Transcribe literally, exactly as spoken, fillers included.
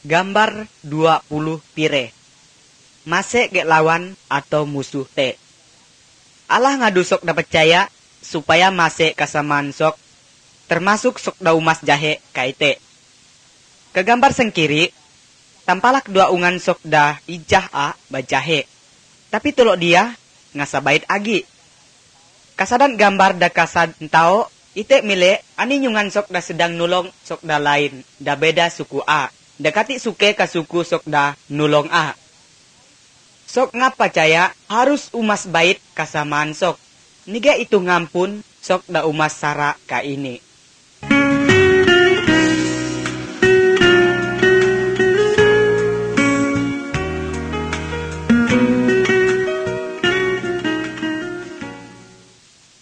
Gambar dua puluh pire. Mase ge lawan atau musuh te. Allah ngadu sok da percaya supaya mase kasamaan sok termasuk sok da umas jahe kaite. Kegambar sengkiri tampalak dua ungan sok da ijah a bajahe. Tapi tulok dia ngasabait agi. Kasadan gambar da kasad entao ite mile ani nyungan sok da sedang nulong sok da lain da beda suku a. Dekati suke ka suku sok da nulong a. Sok ngapa percaya harus umas bait kasamaan sok. Niga itu ngampun sok da umas sara ka ini.